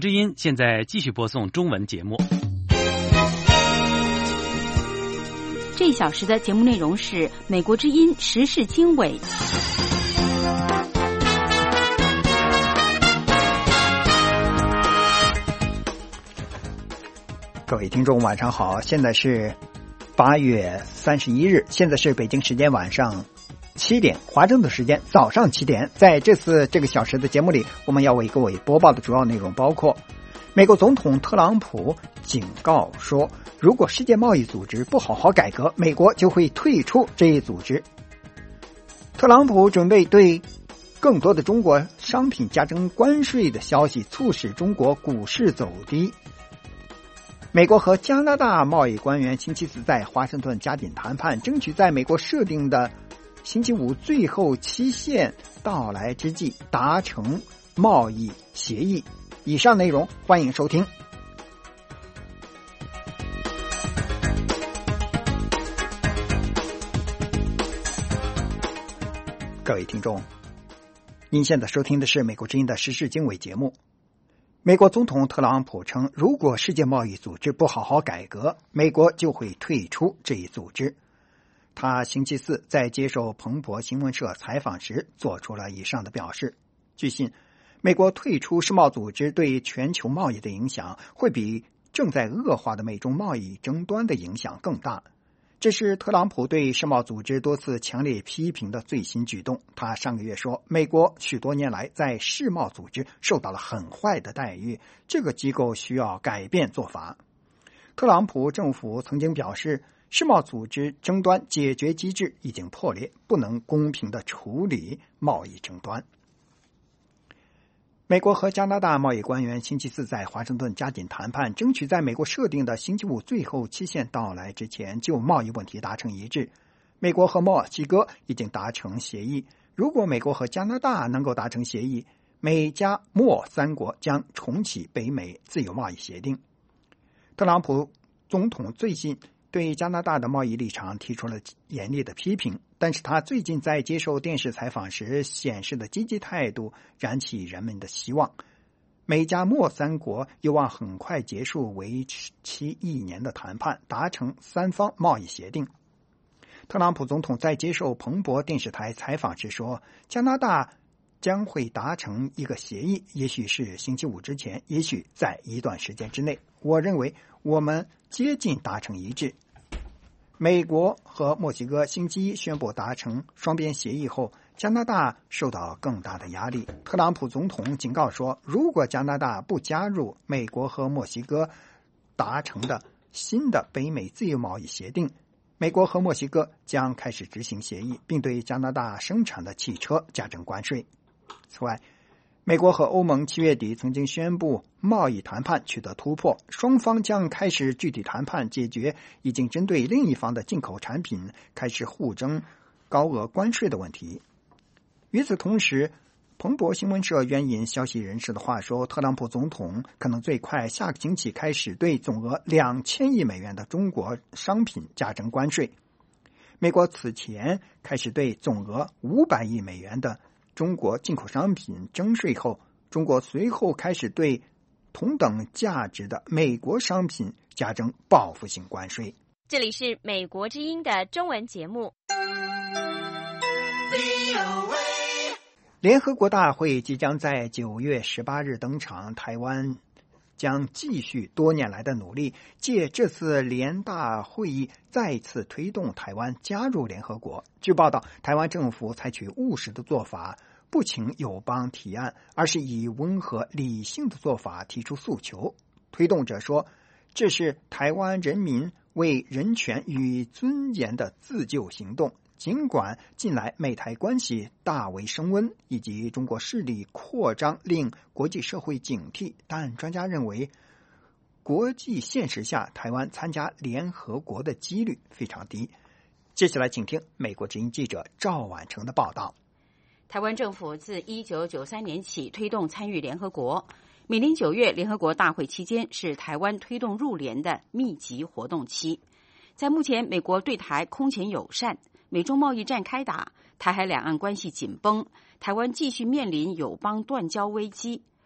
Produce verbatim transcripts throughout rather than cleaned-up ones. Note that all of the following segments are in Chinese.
之音现在继续播送中文节目。 这一小时的节目内容是美国之音时事经纬。 各位听众晚上好，现在是八月三十一日，现在是北京时间晚上七点，华盛顿时间早上七点。在这次这个小时的节目里，我们要为各位播报的主要内容包括：美国总统特朗普警告说，如果世界贸易组织不好好改革，美国就会退出这一组织；特朗普准备对更多的中国商品加征关税的消息促使中国股市走低；美国和加拿大贸易官员星期四在华盛顿加紧谈判，争取在美国设定的星期五最后期限到来之际达成贸易协议。以上内容欢迎收听。各位听众，您现在收听的是美国之音的时事经纬节目。美国总统特朗普称，如果世界贸易组织不好好改革，美国就会退出这一组织。他星期四在接受彭博新闻社采访时做出了以上的表示。据信，美国退出世贸组织对全球贸易的影响会比正在恶化的美中贸易争端的影响更大。这是特朗普对世贸组织多次强烈批评的最新举动。他上个月说，美国许多年来在世贸组织受到了很坏的待遇，这个机构需要改变做法。特朗普政府曾经表示，世贸组织争端解决机制已经破裂，不能公平地处理贸易争端。美国和加拿大贸易官员星期四在华盛顿加紧谈判，争取在美国设定的星期五最后期限到来之前就贸易问题达成一致。美国和墨西哥已经达成协议，如果美国和加拿大能够达成协议，美加墨三国将重启北美自由贸易协定。特朗普总统最近对加拿大的贸易立场提出了严厉的批评，但是他最近在接受电视采访时显示的积极态度燃起人们的希望。美加墨三国有望很快结束为期一年的谈判，达成三方贸易协定。特朗普总统在接受彭博电视台采访时说，加拿大将会达成一个协议，也许是星期五之前，也许在一段时间之内。我认为我们接近达成一致。美国和墨西哥星期一宣布达成双边协议后，加拿大受到更大的压力。特朗普总统警告说，如果加拿大不加入美国和墨西哥达成的新的北美自由贸易协定，美国和墨西哥将开始执行协议，并对加拿大生产的汽车加征关税。此外，美国和欧盟七月底曾经宣布贸易谈判取得突破，双方将开始具体谈判，解决已经针对另一方的进口产品开始互征高额关税的问题。与此同时，彭博新闻社援引消息人士的话说，特朗普总统可能最快下个星期开始对总额两千亿美元的中国商品加征关税。美国此前开始对总额五百亿美元的中国进口商品征税后，中国随后开始对同等价值的美国商品加征报复性关税。 这里是美国之音的中文节目。 联合国大会即将在九月十八日登场，台湾将继续多年来的努力，借这次联大会议再次推动台湾加入联合国。据报道，台湾政府采取务实的做法，不请友邦提案，而是以温和理性的做法提出诉求。推动者说，这是台湾人民为人权与尊严的自救行动。尽管近来美台关系大为升温，以及中国势力扩张令国际社会警惕，但专家认为国际现实下台湾参加联合国的几率非常低。接下来请听美国之音记者赵婉成的报道。 台湾政府自一九九三年起推动参与联合国，每年九月联合国大会期间是台湾推动入联的密集活动期。在目前美国对台空前友善，美中贸易战开打，台海两岸关系紧绷，台湾继续面临友邦断交危机，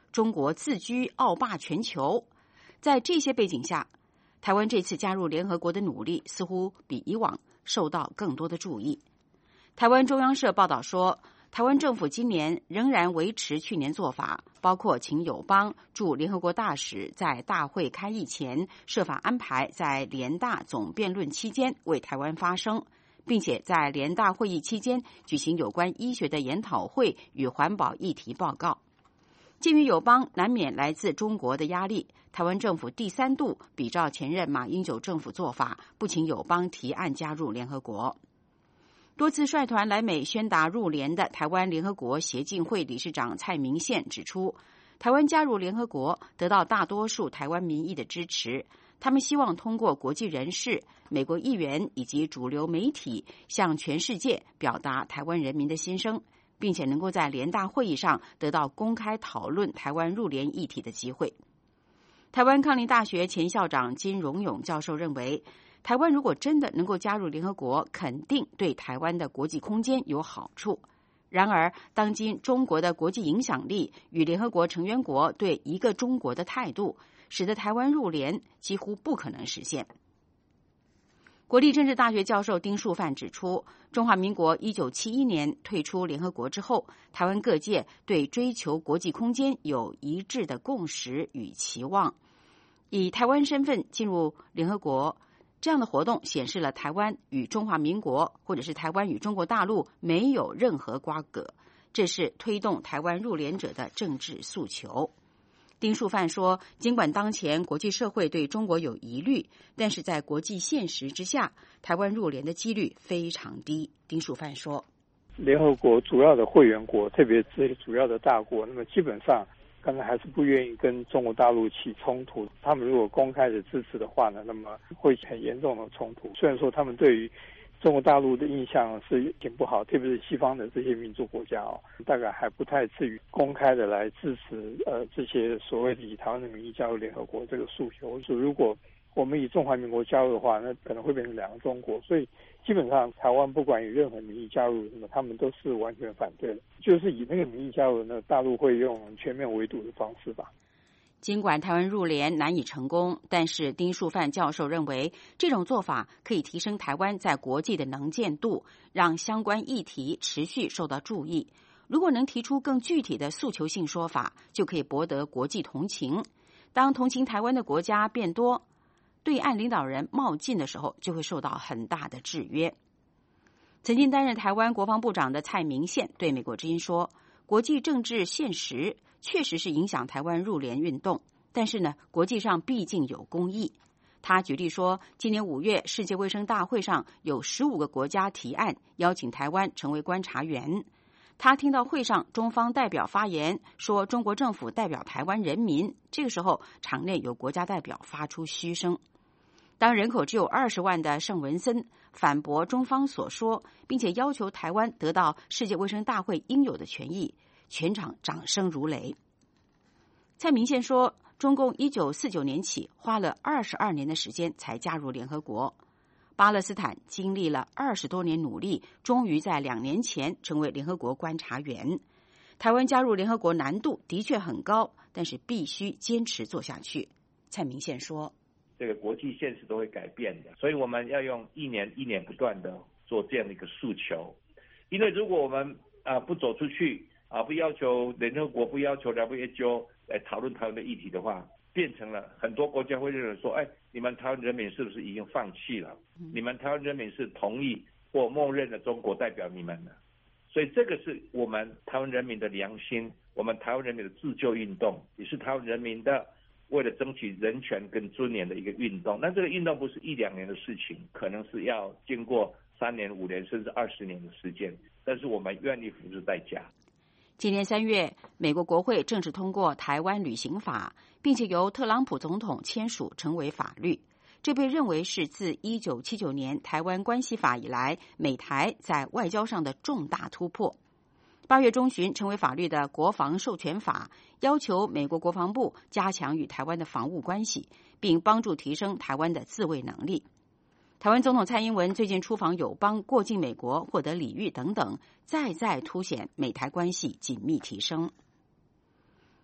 中国自居傲霸全球。在这些背景下，台湾这次加入联合国的努力似乎比以往受到更多的注意。台湾中央社报道说，台湾政府今年仍然维持去年做法，包括请友邦驻联合国大使在大会开议前设法安排在联大总辩论期间为台湾发声，并且在联大会议期间举行有关医学的研讨会与环保议题报告。鉴于友邦难免来自中国的压力，台湾政府第三度比照前任马英九政府做法，不请友邦提案加入联合国。多次率团来美宣达入联的台湾联合国协进会理事长蔡明宪指出，台湾加入联合国得到大多数台湾民意的支持，他们希望通过国际人士、美国议员以及主流媒体向全世界表达台湾人民的心声，并且能够在联大会议上得到公开讨论台湾入联议题的机会。台湾康宁大学前校长金荣永教授认为，台湾如果真的能够加入联合国，肯定对台湾的国际空间有好处。然而，当今中国的国际影响力与联合国成员国对一个中国的态度，使得台湾入联几乎不可能实现。国立政治大学教授丁树范指出，中华民国一九七一年退出联合国之后，台湾各界对追求国际空间有一致的共识与期望。以台湾身份进入联合国，这样的活动显示了台湾与中华民国或者是台湾与中国大陆没有任何瓜葛，这是推动台湾入联者的政治诉求。丁树范说，尽管当前国际社会对中国有疑虑，但是在国际现实之下，台湾入联的几率非常低。丁树范说， 联合国主要的会员国，特别这些主要的大国，那么基本上可能还是不愿意跟中国大陆起冲突。他们如果公开的支持的话呢，那么会很严重的冲突。虽然说他们对于中国大陆的印象是挺不好，特别是西方的这些民主国家哦，大概还不太至于公开的来支持呃这些所谓的以台湾的名义加入联合国这个诉求。所以如果我们以中华民国加入的话，那可能会变成两个中国。所以基本上台湾不管以任何名义加入，那么他们都是完全反对的。就是以那个名义加入呢，大陆会用全面围堵的方式吧。 尽管台湾入联难以成功，但是丁树范教授认为，这种做法可以提升台湾在国际的能见度，让相关议题持续受到注意。如果能提出更具体的诉求性说法，就可以博得国际同情。当同情台湾的国家变多，对岸领导人冒进的时候，就会受到很大的制约。曾经担任台湾国防部长的蔡明宪对美国之音说，国际政治现实确实是影响台湾入联运动，但是呢，国际上毕竟有公义。他举例说，今年五月世界卫生大会上有十五个国家提案邀请台湾成为观察员。他听到会上中方代表发言说中国政府代表台湾人民，这个时候场内有国家代表发出嘘声。当人口只有二十万的盛文森反驳中方所说，并且要求台湾得到世界卫生大会应有的权益，全场掌声如雷。蔡明宪说，中共一九四九年起花了二十二年的时间才加入联合国。巴勒斯坦经历了二十多年努力，终于在两年前成为联合国观察员。台湾加入联合国难度的确很高，但是必须坚持做下去。蔡明宪说， 这个国际现实都会改变的，所以我们要用一年一年不断的做这样的一个诉求。因为如果我们啊、呃、不走出去啊，不要求联合国，不要求 W H O 来讨论台湾的议题的话，变成了很多国家会认为说，哎，你们台湾人民是不是已经放弃了？你们台湾人民是同意或默认了中国代表你们了？所以这个是我们台湾人民的良心，我们台湾人民的自救运动，也是台湾人民的为了争取人权跟尊严的一个运动。那这个运动不是一两年的事情，可能是要经过三年、五年甚至二十年的时间，但是我们愿意付出代价。 今年三月，美国国会正式通过台湾旅行法，并且由特朗普总统签署成为法律。这被认为是自一九七九年台湾关系法以来，美台在外交上的重大突破。八月中旬成为法律的国防授权法，要求美国国防部加强与台湾的防务关系，并帮助提升台湾的自卫能力。台湾总统蔡英文最近出访友邦，过境美国，获得礼遇等等，再再凸显美台关系紧密提升。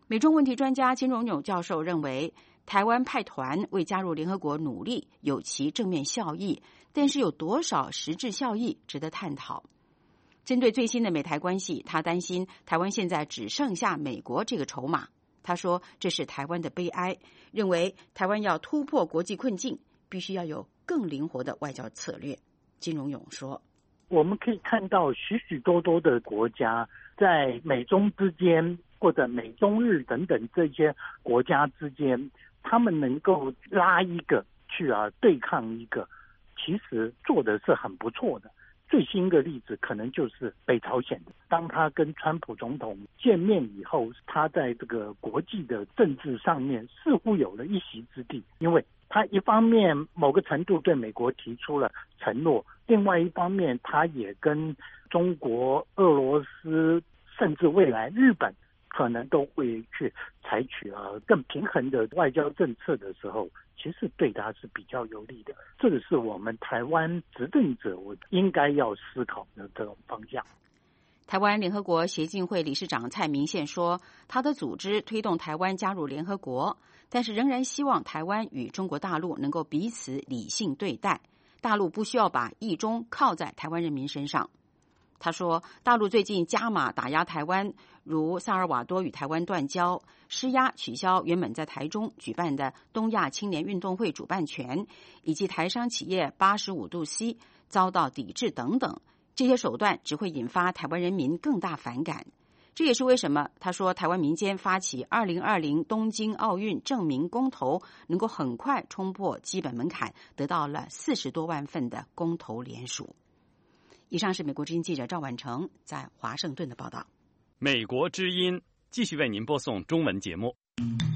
美中问题专家金荣永教授认为，台湾派团为加入联合国努力有其正面效益，但是有多少实质效益值得探讨。针对最新的美台关系，他担心台湾现在只剩下美国这个筹码。他说这是台湾的悲哀，认为台湾要突破国际困境，必须要有更灵活的外交策略。金荣永说， 我们可以看到许许多多的国家在美中之间或者美中日等等这些国家之间，他们能够拉一个去啊对抗一个，其实做的是很不错的。最新的例子可能就是北朝鲜的，当他跟川普总统见面以后，他在这个国际的政治上面似乎有了一席之地，因为他一方面某个程度对美国提出了承诺，另外一方面他也跟中国、俄罗斯甚至未来日本可能都会去采取啊更平衡的外交政策的时候，其实对他是比较有利的。这个是我们台湾执政者我应该要思考的这种方向。 台湾联合国协进会理事长蔡明宪说，他的组织推动台湾加入联合国，但是仍然希望台湾与中国大陆能够彼此理性对待，大陆不需要把意中靠在台湾人民身上。他说，大陆最近加码打压台湾，如萨尔瓦多与台湾断交，施压取消原本在台中举办的东亚青年运动会主办权，以及台商企业八十五度 C 遭到抵制等等，这些手段只会引发台湾人民更大反感。这也是为什么他说台湾民间发起二零二零东京奥运证明公投能够很快冲破基本门槛，得到了四十多万份的公投联署。以上是美国之音记者赵婉成在华盛顿的报道。 美国之音继续为您播送中文节目。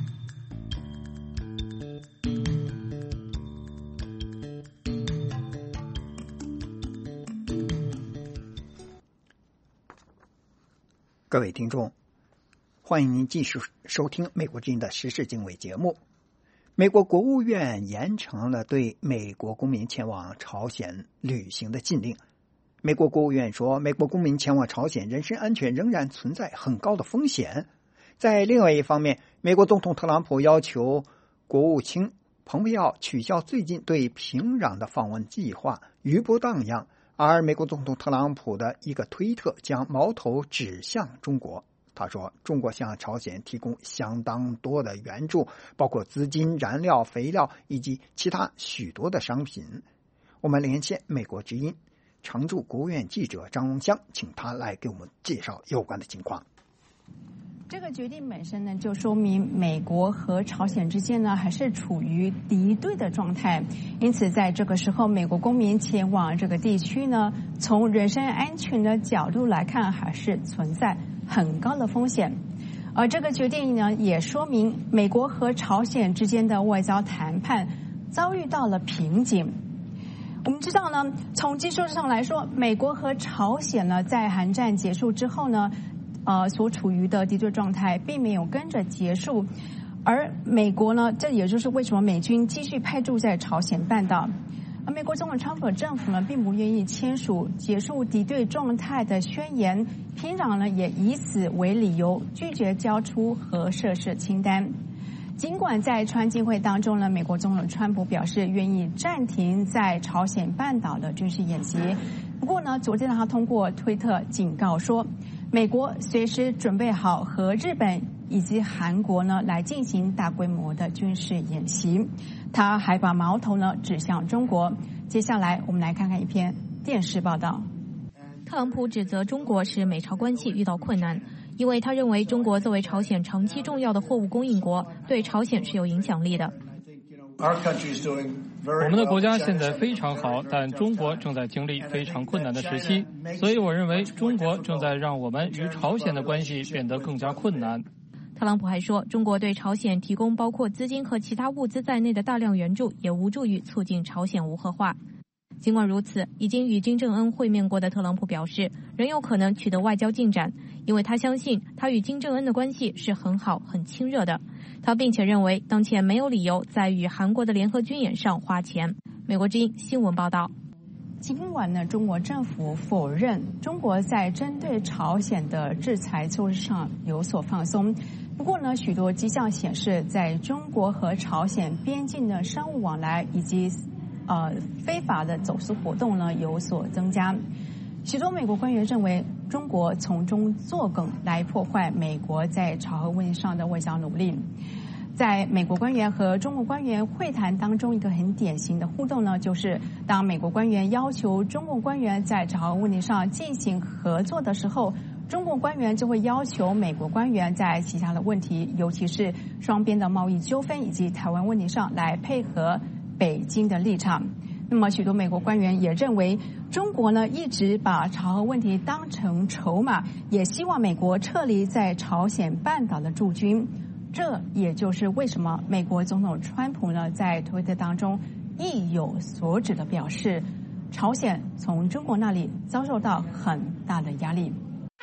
各位听众，欢迎您继续收听美国之音的时事经纬节目。美国国务院延长了对美国公民前往朝鲜旅行的禁令。美国国务院说，美国公民前往朝鲜人身安全仍然存在很高的风险。在另外一方面，美国总统特朗普要求国务卿蓬佩奥取消最近对平壤的访问计划，余波荡漾。而美国总统特朗普的一个推特将矛头指向中国。他说，中国向朝鲜提供相当多的援助，包括资金、燃料、肥料以及其他许多的商品。我们连线美国之音常驻国务院记者张荣香，请他来给我们介绍有关的情况。 这个决定本身呢，就说明美国和朝鲜之间呢还是处于敌对的状态，因此在这个时候，美国公民前往这个地区呢，从人身安全的角度来看，还是存在很高的风险。而这个决定呢，也说明美国和朝鲜之间的外交谈判遭遇到了瓶颈。我们知道呢，从技术上来说，美国和朝鲜呢，在韩战结束之后呢，呃，所处于的敌对状态并没有跟着结束，而美国呢，这也就是为什么美军继续派驻在朝鲜半岛。而美国总统川普政府呢，并不愿意签署结束敌对状态的宣言，平壤呢也以此为理由拒绝交出核设施清单。尽管在川金会当中呢，美国总统川普表示愿意暂停在朝鲜半岛的军事演习，不过呢，昨天他通过推特警告说，美国随时准备好和日本以及韩国呢来进行大规模的军事演习。他还把矛头呢指向中国。接下来我们来看看一篇电视报道。 特朗普指责中国使美朝关系遇到困难，因为他认为中国作为朝鲜长期重要的货物供应国，对朝鲜是有影响力的。 我们的国家现在非常好，但中国正在经历非常困难的时期，所以我认为中国正在让我们与朝鲜的关系变得更加困难。 特朗普还说，中国对朝鲜提供包括资金和其他物资在内的大量援助，也无助于促进朝鲜无核化。尽管如此，已经与金正恩会面过的特朗普表示，仍有可能取得外交进展，因为他相信他与金正恩的关系是很好、很亲热的。他并且认为，当前没有理由在与韩国的联合军演上花钱。美国之音新闻报道。 尽管呢，中国政府否认中国在针对朝鲜的制裁措施上有所放松， 不过呢，许多迹象显示，在中国和朝鲜边境的商务往来以及呃非法的走私活动呢有所增加。许多美国官员认为，中国从中作梗来破坏美国在朝核问题上的外交努力。在美国官员和中国官员会谈当中，一个很典型的互动呢，就是当美国官员要求中国官员在朝核问题上进行合作的时候，中国官员就会要求美国官员在其他的问题，尤其是双边的贸易纠纷以及台湾问题上来配合北京的立场。那么许多美国官员也认为，中国呢一直把朝核问题当成筹码，也希望美国撤离在朝鲜半岛的驻军。这也就是为什么美国总统川普呢在推特当中意有所指的表示，朝鲜从中国那里遭受到很大的压力。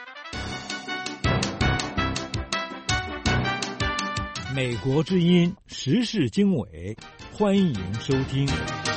美国之音时事经纬，欢迎收听。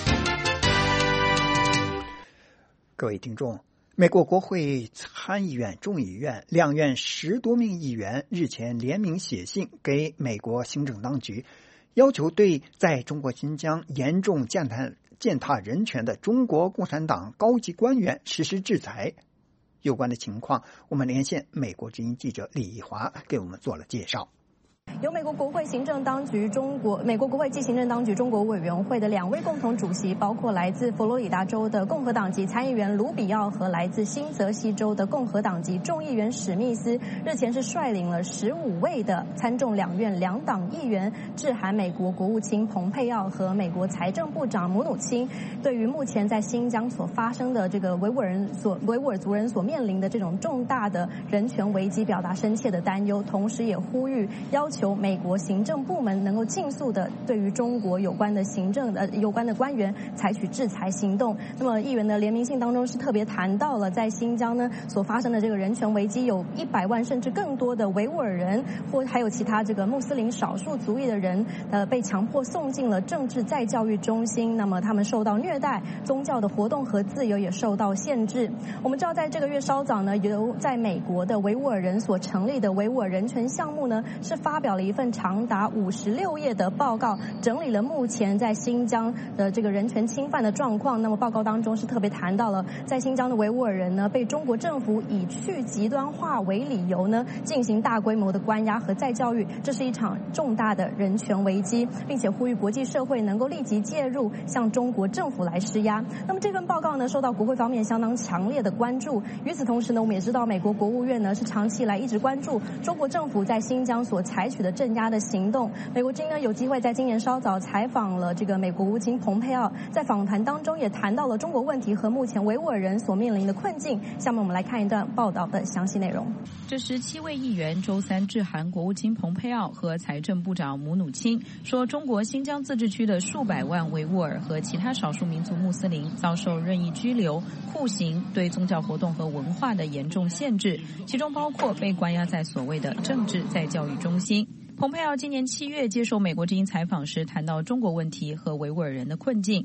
各位听众，美国国会参议院、众议院两院十多名议员日前联名写信给美国行政当局，要求对在中国新疆严重践踏践踏人权的中国共产党高级官员实施制裁。有关的情况，我们连线美国之音记者李义华给我们做了介绍。 由美国国会行政当局中国美国国会暨行政当局中国委员会的两位共同主席，包括来自佛罗里达州的共和党籍参议员卢比奥和来自新泽西州的共和党籍众议员史密斯，日前是率领了十五位的参众两院两党议员，致函美国国务卿蓬佩奥和美国财政部长姆努钦，对于目前在新疆所发生的这个维吾尔人所维吾尔族人所面临的这种重大的人权危机表达深切的担忧，同时也呼吁要求求美国行政部门能够尽速的对于中国有关的行政呃有关的官员采取制裁行动。那么议员的联名信当中是特别谈到了在新疆呢所发生的这个人权危机，有一百万甚至更多的维吾尔人或还有其他这个穆斯林少数族裔的人呃被强迫送进了政治再教育中心，那么他们受到虐待，宗教的活动和自由也受到限制。我们知道在这个月稍早呢，由在美国的维吾尔人所成立的维吾尔人权项目呢是发表了一份长达五十六页的报告，整理了目前在新疆的这个人权侵犯的状况。那么报告当中是特别谈到了在新疆的维吾尔人呢被中国政府以去极端化为理由呢进行大规模的关押和再教育，这是一场重大的人权危机，并且呼吁国际社会能够立即介入，向中国政府来施压。那么这份报告呢受到国会方面相当强烈的关注。与此同时呢，我们也知道美国国务院呢是长期以来一直关注中国政府在新疆所采取的镇压的行动。美国之音呢有机会在今年稍早采访了这个美国国务卿蓬佩奥，在访谈当中也谈到了中国问题和目前维吾尔人所面临的困境。下面我们来看一段报道的详细内容。 这十七位议员周三致函国务卿蓬佩奥和财政部长姆努钦，说中国新疆自治区的数百万维吾尔和其他少数民族穆斯林遭受任意拘留、酷刑、对宗教活动和文化的严重限制，其中包括被关押在所谓的政治再教育中心。蓬佩奥今年七月接受美国之音采访时谈到中国问题和维吾尔人的困境。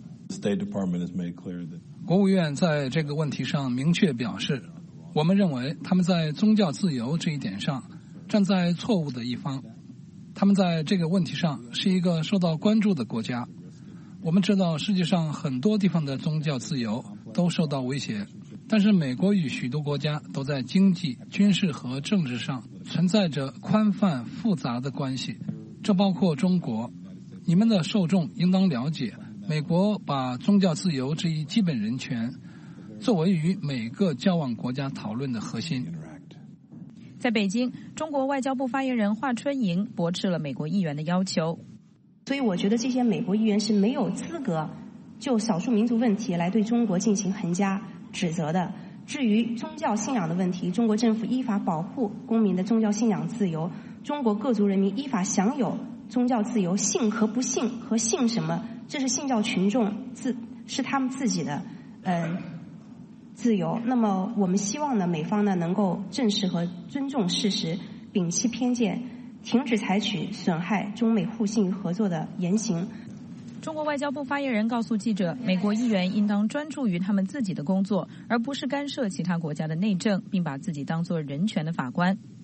国务院在这个问题上明确表示，我们认为他们在宗教自由这一点上站在错误的一方，他们在这个问题上是一个受到关注的国家。我们知道世界上很多地方的宗教自由都受到威胁，但是美国与许多国家都在经济、军事和政治上存在着宽泛复杂的关系，这包括中国。你们的受众应当了解，美国把宗教自由这一基本人权作为与每个交往国家讨论的核心。 在北京，中国外交部发言人华春莹驳斥了美国议员的要求。 所以我觉得这些美国议员是没有资格就少数民族问题来对中国进行横加指责的。至于宗教信仰的问题，中国政府依法保护公民的宗教信仰自由，中国各族人民依法享有宗教自由，信和不信和信什么，这是信教群众自是他们自己的呃自由。那么我们希望呢，美方呢能够正视和尊重事实，摒弃偏见，停止采取损害中美互信与合作的言行。 中国外交部发言人告诉记者，美国议员应当专注于他们自己的工作，而不是干涉其他国家的内政，并把自己当作人权的法官。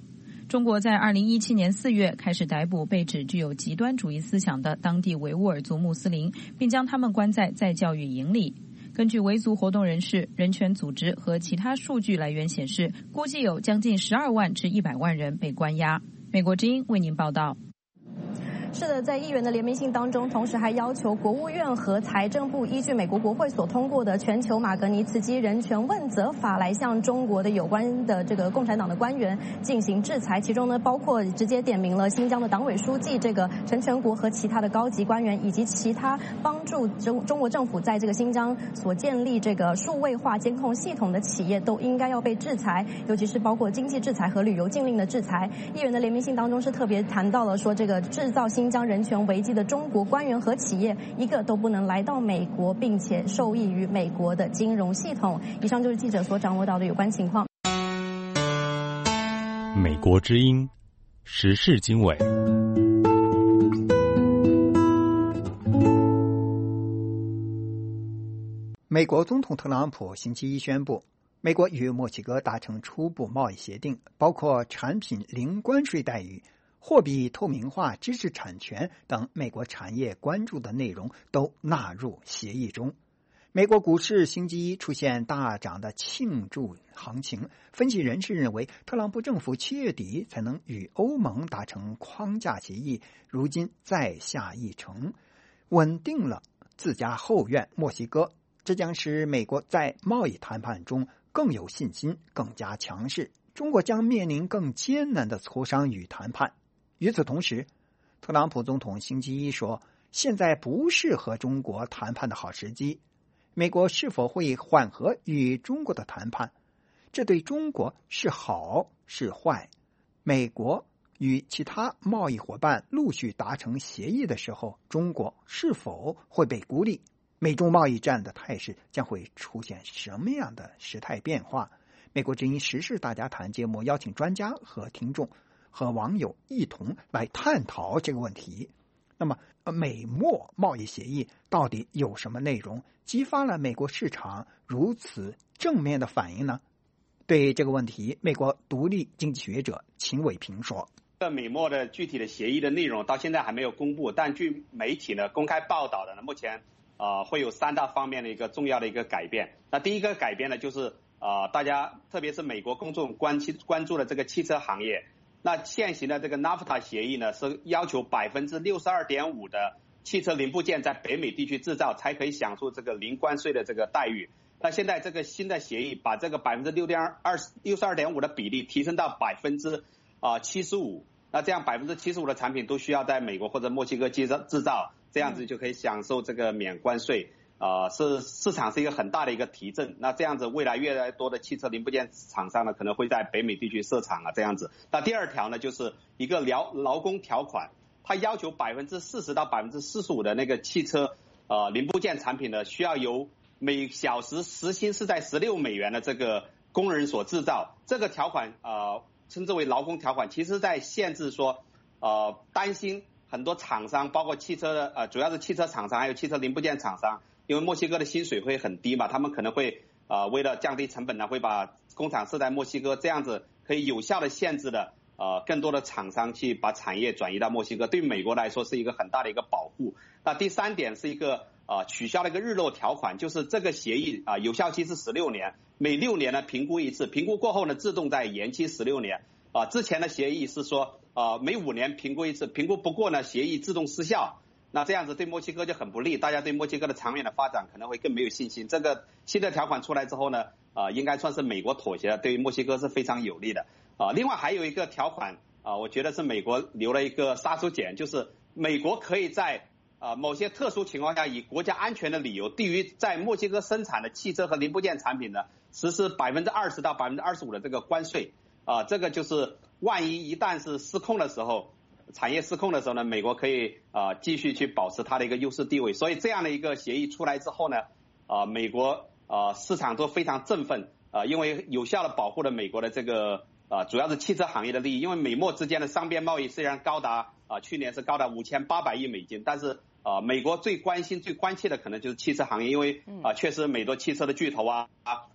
中国在二零一七年四月开始逮捕被指具有极端主义思想的当地维吾尔族穆斯林，并将他们关在再教育营里。根据维族活动人士、人权组织和其他数据来源显示，估计有将近十二万至一百万人被关押。美国之音为您报道。 是的，在议员的联名信当中，同时还要求国务院和财政部依据美国国会所通过的全球马格尼茨基人权问责法来向中国的有关的这个共产党的官员进行制裁，其中呢包括直接点名了新疆的党委书记这个陈全国和其他的高级官员，以及其他帮助中中国政府在这个新疆所建立这个数位化监控系统的企业都应该要被制裁，尤其是包括经济制裁和旅游禁令的制裁。议员的联名信当中是特别谈到了说，这个制造新疆人权危机的中国官员和企业一个都不能来到美国，并且受益于美国的金融系统。以上就是记者所掌握到的有关情况。 美国之音时事经纬。 美国总统特朗普星期一宣布，美国与墨西哥达成初步贸易协定，包括产品零关税待遇、货币透明化、知识产权等美国产业关注的内容都纳入协议中。美国股市星期一出现大涨的庆祝行情，分析人士认为，特朗普政府七月底才能与欧盟达成框架协议，如今再下一城，稳定了自家后院墨西哥，这将使美国在贸易谈判中更有信心，更加强势。中国将面临更艰难的磋商与谈判。与此同时，特朗普总统星期一说，现在不是和中国谈判的好时机。美国是否会缓和与中国的谈判，这对中国是好是坏？美国与其他贸易伙伴陆续达成协议的时候，中国是否会被孤立？美中贸易战的态势将会出现什么样的时态变化？美国之音时事大家谈节目邀请专家和听众和网友一同来探讨这个问题。那么美墨贸易协议到底有什么内容，激发了美国市场如此正面的反应呢？对这个问题，美国独立经济学者秦伟平说， 美墨的具体的协议的内容到现在还没有公布，但据媒体呢公开报道的呢，目前呃会有三大方面的一个重要的一个改变。那第一个改变呢，就是呃大家特别是美国公众关关注的这个汽车行业。那现行的这个 N A F T A 协议呢，是要求百分之六十二点五的汽车零部件在北美地区制造，才可以享受这个零关税的这个待遇。那现在这个新的协议把这个百分之六点二六十二点五的比例提升到百分之啊七十五。那这样百分之七十五的产品都需要在美国或者墨西哥制造制造，这样子就可以享受这个免关税。呃，是市场是一个很大的一个提振。那这样子，未来越来越多的汽车零部件厂商呢，可能会在北美地区设厂啊，这样子。那第二条呢，就是一个劳劳工条款，它要求百分之四十到百分之四十五的那个汽车呃零部件产品呢，需要由每小时时薪是在十六美元的这个工人所制造。这个条款呃称之为劳工条款，其实在限制说呃担心很多厂商，包括汽车的呃主要是汽车厂商还有汽车零部件厂商。因为墨西哥的薪水会很低嘛，他们可能会呃为了降低成本呢，会把工厂设在墨西哥，这样子可以有效的限制了呃更多的厂商去把产业转移到墨西哥，对美国来说是一个很大的一个保护。那第三点是一个呃取消了一个日落条款，就是这个协议啊、呃、有效期是十六年，每六年呢评估一次，评估过后呢自动再延期十六年。啊、呃、之前的协议是说呃每五年评估一次，评估不过呢协议自动失效。那这样子对墨西哥就很不利，大家对墨西哥的长远的发展可能会更没有信心。这个新的条款出来之后呢，呃，应该算是美国妥协了，对于墨西哥是非常有利的。啊、呃，另外还有一个条款啊、呃，我觉得是美国留了一个杀手锏，就是美国可以在呃某些特殊情况下，以国家安全的理由，对于在墨西哥生产的汽车和零部件产品呢，实施百分之二十到百分之二十五的这个关税。啊、呃，这个就是万一一旦是失控的时候。产业失控的时候呢，美国可以呃继续去保持它的一个优势地位，所以这样的一个协议出来之后呢，呃美国呃市场都非常振奋，呃因为有效的保护了美国的这个呃主要是汽车行业的利益，因为美墨之间的双边贸易虽然高达啊、呃、去年是高达五千八百亿美金，但是呃美国最关心最关切的可能就是汽车行业，因为啊、呃、确实美国汽车的巨头啊啊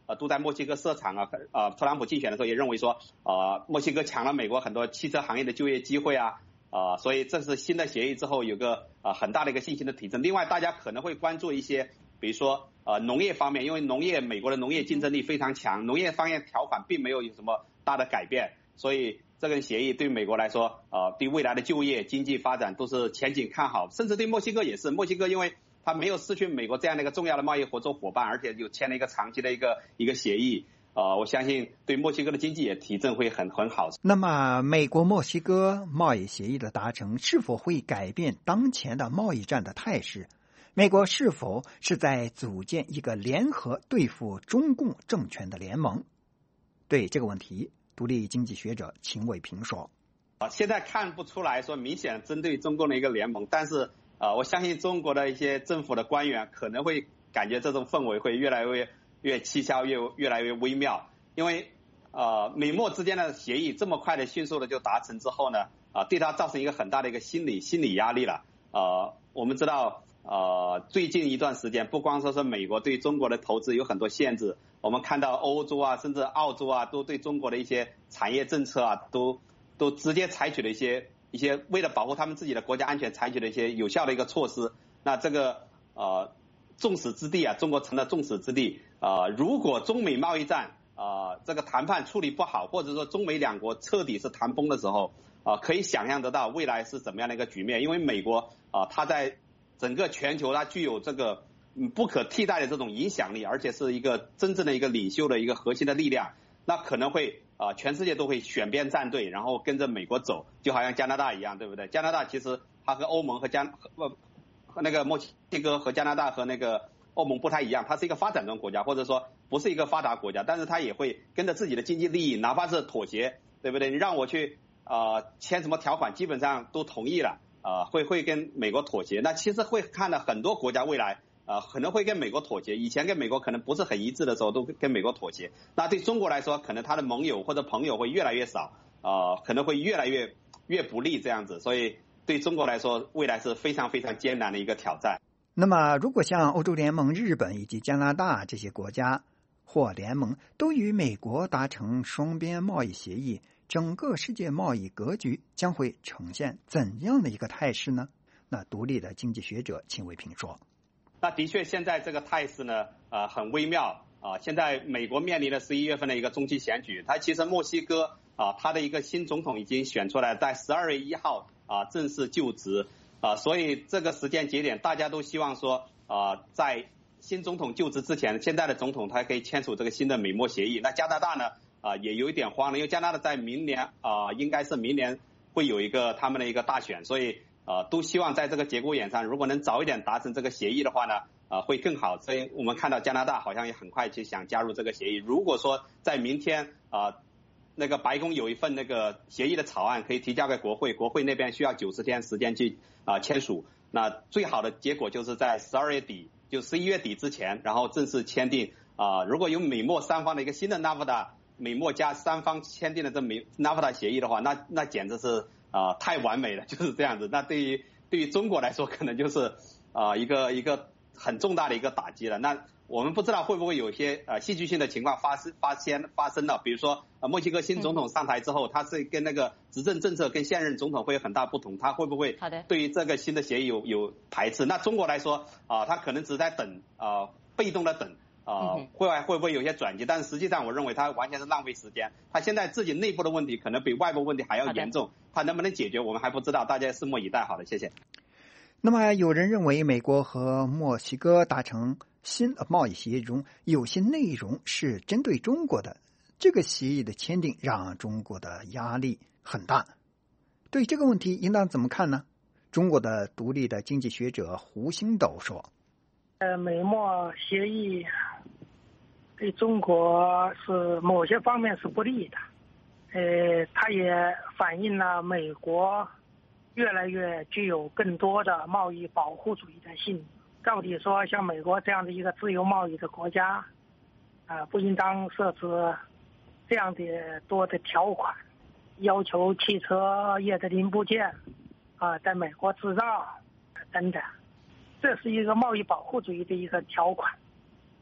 呃都在墨西哥设厂啊，呃特朗普竞选的时候也认为说，呃墨西哥抢了美国很多汽车行业的就业机会啊，呃所以这是新的协议之后有个呃很大的一个信心的提升。另外大家可能会关注一些，比如说呃农业方面，因为农业美国的农业竞争力非常强，农业方面条款并没有有什么大的改变，所以这个协议对美国来说，呃对未来的就业经济发展都是前景看好，甚至对墨西哥也是。墨西哥因为他没有失去美国这样的一个重要的贸易合作伙伴，而且又签了一个长期的一个一个协议，呃，我相信对墨西哥的经济也提振会很很好。 那么，美国墨西哥贸易协议的达成是否会改变当前的贸易战的态势？美国是否是在组建一个联合对付中共政权的联盟？对这个问题，独立经济学者秦伟平说：“ 啊，现在看不出来说明显针对中共的一个联盟，但是。”呃，我相信中国的一些政府的官员可能会感觉这种氛围会越来越越蹊跷，越越来越微妙，因为呃美墨之间的协议这么快的、迅速的就达成之后呢，啊、呃，对他造成一个很大的一个心理心理压力了。呃，我们知道，呃，最近一段时间，不光说是美国对中国的投资有很多限制，我们看到欧洲啊，甚至澳洲啊，都对中国的一些产业政策啊，都都直接采取了一些。一些为了保护他们自己的国家安全采取的一些有效的一个措施，那这个呃众矢之的啊，中国成了众矢之的。呃，如果中美贸易战呃这个谈判处理不好，或者说中美两国彻底是谈崩的时候，呃可以想象得到未来是怎么样的一个局面。因为美国啊、呃，它在整个全球它具有这个嗯不可替代的这种影响力，而且是一个真正的一个领袖的一个核心的力量，那可能会。啊、呃，全世界都会选边站队，然后跟着美国走，就好像加拿大一样，对不对？加拿大其实它和欧盟和加和和那个墨西哥和加拿大和那个欧盟不太一样，它是一个发展中国家，或者说不是一个发达国家，但是它也会跟着自己的经济利益，哪怕是妥协，对不对？你让我去呃签什么条款，基本上都同意了，呃会会跟美国妥协。那其实会看到很多国家未来。呃，可能会跟美国妥协，以前跟美国可能不是很一致的时候，都跟美国妥协。那对中国来说，可能他的盟友或者朋友会越来越少，呃，可能会越来越越不利这样子。所以对中国来说，未来是非常非常艰难的一个挑战。 那么，如果像欧洲联盟、日本以及加拿大这些国家或联盟都与美国达成双边贸易协议，整个世界贸易格局将会呈现怎样的一个态势呢？那独立的经济学者秦伟平说。 那的确，现在这个态势呢，呃，很微妙啊、呃。现在美国面临了十一月份的一个中期选举，它其实墨西哥啊、呃，它的一个新总统已经选出来，在十二月一号啊、呃、正式就职啊、呃，所以这个时间节点，大家都希望说啊、呃，在新总统就职之前，现在的总统他可以签署这个新的美墨协议。那加拿大呢啊、呃、也有一点慌了，因为加拿大在明年啊、呃、应该是明年会有一个他们的一个大选，所以。呃，都希望在这个节骨眼上，如果能早一点达成这个协议的话呢，呃，会更好。所以我们看到加拿大好像也很快就想加入这个协议。如果说在明天啊、呃，那个白宫有一份那个协议的草案可以提交给国会，国会那边需要九十天时间去啊、呃、签署。那最好的结果就是在十二月底，就十一月底之前，然后正式签订啊、呃。如果有美墨三方的一个新的 NAFTA， 美墨加三方签订的这美 NAFTA 协议的话，那那简直是。啊、呃，太完美了，就是这样子。那对于对于中国来说，可能就是啊、呃、一个一个很重大的一个打击了。那我们不知道会不会有一些呃戏剧性的情况发生发生发生了，比如说呃墨西哥新总统上台之后，他是跟那个执政政策跟现任总统会有很大不同，他会不会对于这个新的协议有有排斥？那中国来说啊、呃，他可能只在等啊、呃，被动的等。啊、呃，会会不会有一些转机？但是实际上，我认为它完全是浪费时间。它现在自己内部的问题可能比外部问题还要严重，它能不能解决，我们还不知道，大家拭目以待。好的，谢谢。 那么，有人认为美国和墨西哥达成新的贸易协议中，有些内容是针对中国的，这个协议的签订让中国的压力很大。对这个问题，应当怎么看呢？中国的独立的经济学者胡星斗说：“ 呃，美墨协议。”对中国是某些方面是不利的，呃，它也反映了美国越来越具有更多的贸易保护主义的性质。照理说，像美国这样的一个自由贸易的国家，啊、呃，不应当设置这样的多的条款，要求汽车业的零部件啊、呃、在美国制造等等，这是一个贸易保护主义的一个条款。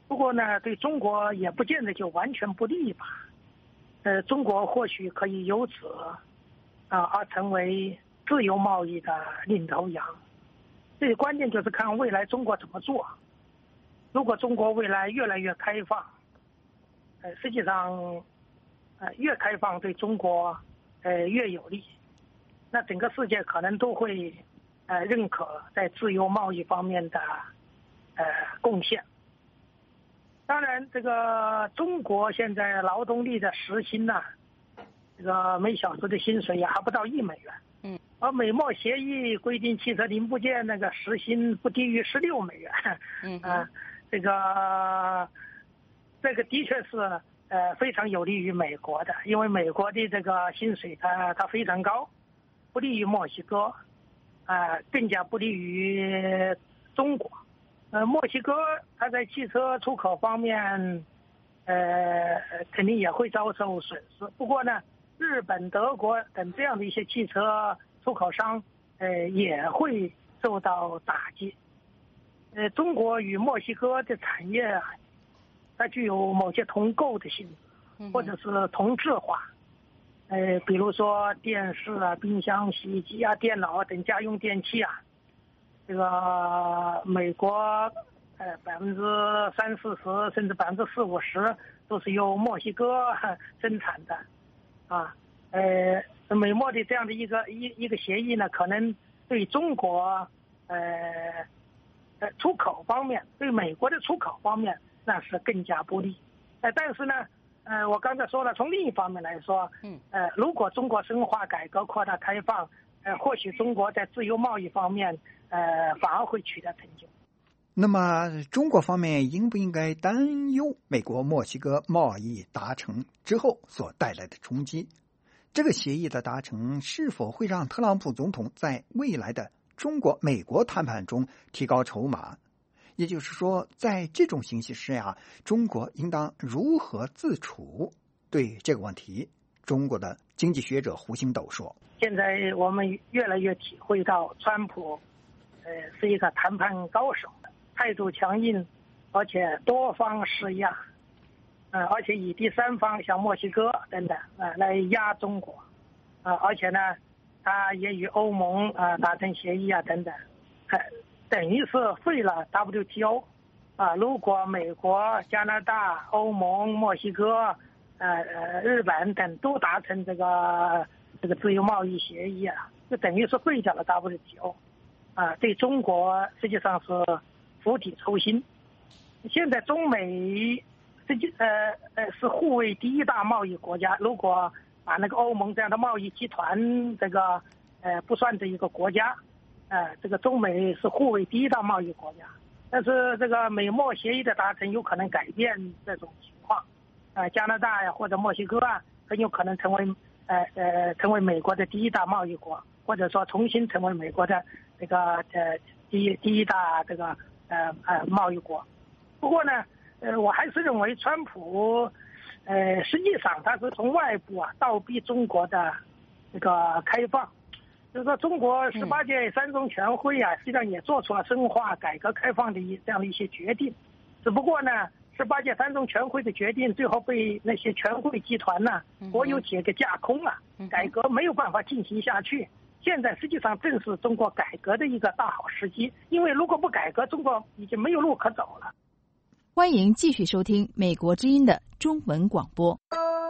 不过呢，对中国也不见得就完全不利吧。呃，中国或许可以由此啊而成为自由贸易的领头羊。这个关键就是看未来中国怎么做。如果中国未来越来越开放，呃，实际上，呃，越开放对中国呃越有利，那整个世界可能都会呃认可在自由贸易方面的呃贡献。当然，这个中国现在劳动力的时薪呢、啊，这个每小时的薪水也还不到一美元。 嗯。 而美墨协议规定汽车零部件那个时薪不低于十六美元。 嗯。 啊、呃，这个这个的确是呃非常有利于美国的，因为美国的这个薪水它它非常高，不利于墨西哥，啊、呃，更加不利于中国。呃，墨西哥它在汽车出口方面，呃，肯定也会遭受损失。不过呢，日本、德国等这样的一些汽车出口商，呃，也会受到打击。呃，中国与墨西哥的产业啊，它具有某些同构的性质，或者是同质化。呃，比如说电视啊、冰箱、洗衣机啊、电脑啊等家用电器啊。这个美国，呃，百分之三四十甚至百分之四五十都是由墨西哥生产的，啊，呃，美墨的这样的一个一一个协议呢，可能对中国，呃，呃出口方面，对美国的出口方面那是更加不利。呃，但是呢，呃，我刚才说了，从另一方面来说， 嗯， 呃，如果中国深化改革、扩大开放，呃，或许中国在自由贸易方面。呃，反而会取得成就。 那么，中国方面应不应该担忧美国墨西哥贸易达成之后所带来的冲击？这个协议的达成是否会让特朗普总统在未来的中国美国谈判中提高筹码？也就是说，在这种形势之下，中国应当如何自处？对这个问题，中国的经济学者胡星斗说：“ 现在我们越来越体会到川普。”呃，是一个谈判高手，态度强硬，而且多方施压，呃，而且以第三方像墨西哥等等啊、呃、来压中国，啊、呃，而且呢，他也与欧盟啊、呃、达成协议啊等等，呃，等于是废了 W T O， 啊、呃，如果美国、加拿大、欧盟、墨西哥、呃呃日本等都达成这个这个自由贸易协议啊，就等于是废掉了 W T O。啊，对中国实际上是釜底抽薪。现在中美实际呃呃是互为第一大贸易国家。如果把那个欧盟这样的贸易集团这个呃不算这一个国家，呃，这个中美是互为第一大贸易国家。但是这个美墨协议的达成有可能改变这种情况。啊、呃，加拿大呀或者墨西哥啊，很有可能成为呃呃成为美国的第一大贸易国，或者说重新成为美国的。这个呃第一第一大这个呃呃贸易国，不过呢，呃我还是认为川普，呃实际上他是从外部啊倒逼中国的这个开放，就是说中国十八届三中全会啊，实际上也做出了深化改革开放的一这样的一些决定，只不过呢，十八届三中全会的决定最后被那些全会集团呢、啊、国有企业给架空了，改革没有办法进行下去。现在实际上正是中国改革的一个大好时机，因为如果不改革，中国已经没有路可走了。 欢迎继续收听美国之音的中文广播。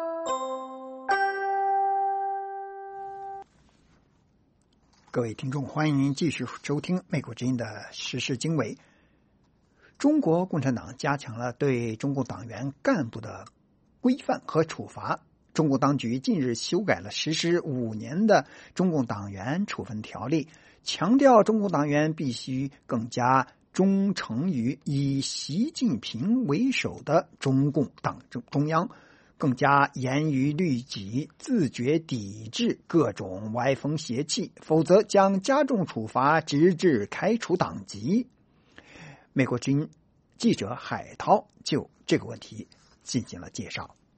各位听众，欢迎继续收听美国之音的时事经纬。中国共产党加强了对中共党员干部的规范和处罚。中国当局近日修改了实施五年的中共党员处分条例，强调中共党员必须更加忠诚于以习近平为首的中共党中央，更加严于律己，自觉抵制各种歪风邪气，否则将加重处罚，直至开除党籍。美国之音记者海涛就这个问题进行了介绍。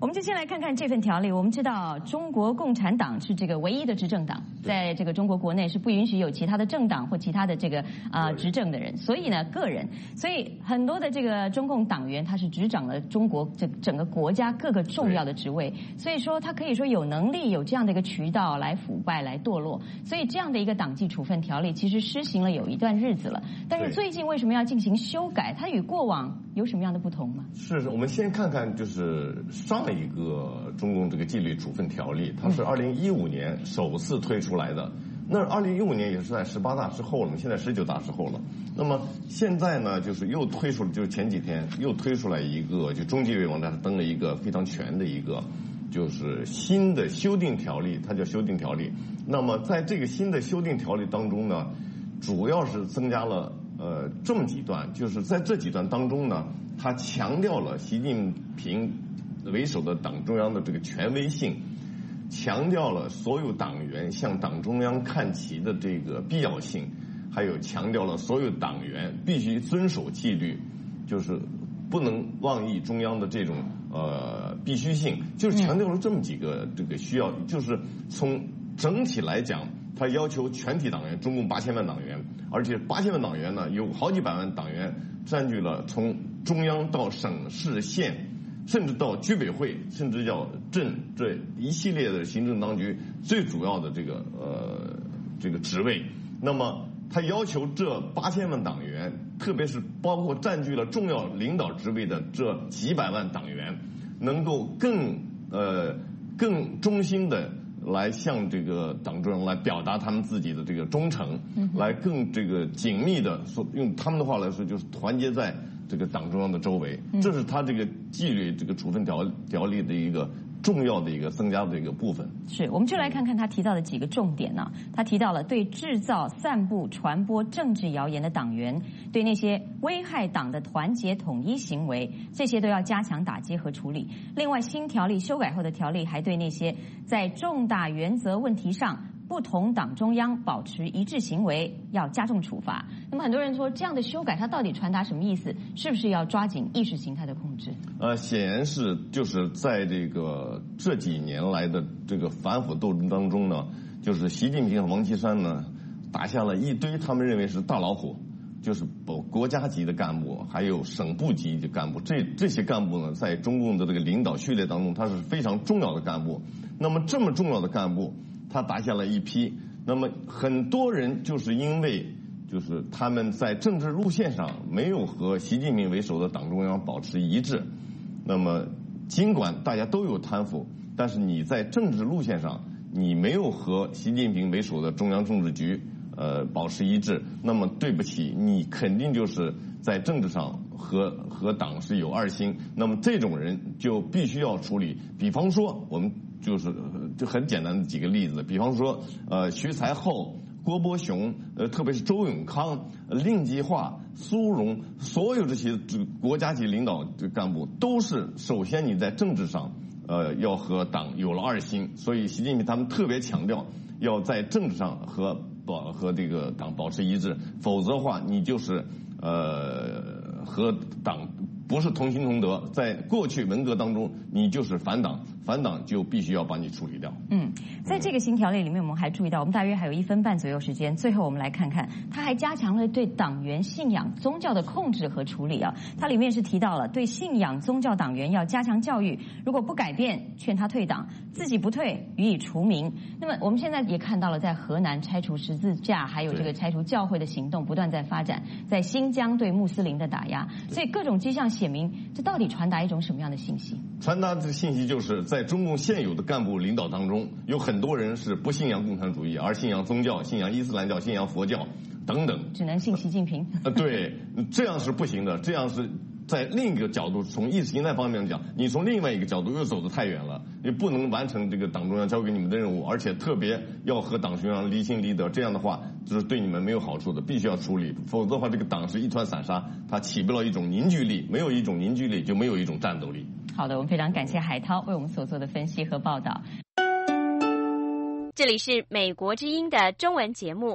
我们就先来看看这份条例。我们知道中国共产党是这个唯一的执政党，在这个中国国内是不允许有其他的政党或其他的这个啊、呃、执政的人，所以呢个人，所以很多的这个中共党员他是执掌了中国这整个国家各个重要的职位，所以说他可以说有能力有这样的一个渠道来腐败来堕落，所以这样的一个党纪处分条例其实施行了有一段日子了，但是最近为什么要进行修改？它与过往有什么样的不同吗？ 是我们先看看就是上一个中共这个纪律处分条例，它是二零一五年首次推出来的。那二零一五年也是在十八大之后了，现在十九大之后了。那么现在呢，就是又推出了，就是前几天又推出来一个，就中纪委网站上登了一个非常全的一个，就是新的修订条例，它叫修订条例。那么在这个新的修订条例当中呢，主要是增加了呃这么几段，就是在这几段当中呢，它强调了习近平为首的党中央的这个权威性，强调了所有党员向党中央看齐的这个必要性，还有强调了所有党员必须遵守纪律，就是不能妄议中央的这种呃必须性，就是强调了这么几个这个需要，就是从整体来讲，他要求全体党员，中共八千万党员，而且八千万党员呢，有好几百万党员占据了从中央到省市县，甚至到居委会，甚至叫镇这一系列的行政当局最主要的这个呃这个职位。那么他要求这八千万党员，特别是包括占据了重要领导职位的这几百万党员，能够更呃更衷心的来向这个党中央来表达他们自己的这个忠诚，来更这个紧密的说，用他们的话来说，就是团结在这个党中央的周围。这是他这个纪律这个处分条条例的一个重要的一个增加的一个部分。 是，我们就来看看他提到的几个重点呢、啊。他提到了对制造、散布、传播政治谣言的党员，对那些危害党的团结统一行为，这些都要加强打击和处理。另外，新条例修改后的条例还对那些在重大原则问题上不同党中央保持一致行为要加重处罚。那么很多人说，这样的修改它到底传达什么意思？是不是要抓紧意识形态的控制？ 呃，显然是就是在这个这几年来的这个反腐斗争当中呢，就是习近平和王岐山呢打下了一堆他们认为是大老虎，就是国家级的干部，还有省部级的干部。这这些干部呢，在中共的这个领导序列当中，他是非常重要的干部。那么这么重要的干部，他打下了一批，那么很多人就是因为就是他们在政治路线上没有和习近平为首的党中央保持一致，那么尽管大家都有贪腐，但是你在政治路线上你没有和习近平为首的中央政治局呃保持一致，那么对不起，你肯定就是在政治上和和党是有二心，那么这种人就必须要处理。比方说我们就是就很简单的几个例子，比方说呃徐才厚、郭伯雄，呃特别是周永康、令计划、苏荣，所有这些这个国家级领导的干部，都是首先你在政治上呃要和党有了二心，所以习近平他们特别强调要在政治上和保和这个党保持一致，否则的话你就是呃和党不是同心同德，在过去文革当中你就是反党，反党就必须要把你处理掉。 嗯，在这个新条例里面，我们还注意到，我们大约还有一分半左右时间，最后我们来看看，它还加强了对党员信仰宗教的控制和处理啊。它里面是提到了对信仰宗教党员要加强教育，如果不改变，劝他退党，自己不退，予以除名。那么我们现在也看到了，在河南拆除十字架，还有这个拆除教会的行动不断在发展，在新疆对穆斯林的打压，所以各种迹象写明，这到底传达一种什么样的信息？ 传达的信息就是在中共现有的干部领导当中，有很多人是不信仰共产主义，而信仰宗教、信仰伊斯兰教、信仰佛教等等， 只能信习近平。 呃，对，这样是不行的。这样是在另一个角度，从意识形态方面讲，你从另外一个角度又走得太远了，你不能完成这个党中央交给你们的任务，而且特别要和党中央离心离德，这样的话就是对你们没有好处的，必须要处理，否则的话这个党是一团散沙，它起不了一种凝聚力，没有一种凝聚力就没有一种战斗力。 好的，我们非常感谢海涛为我们所做的分析和报道。 这里是美国之音的中文节目。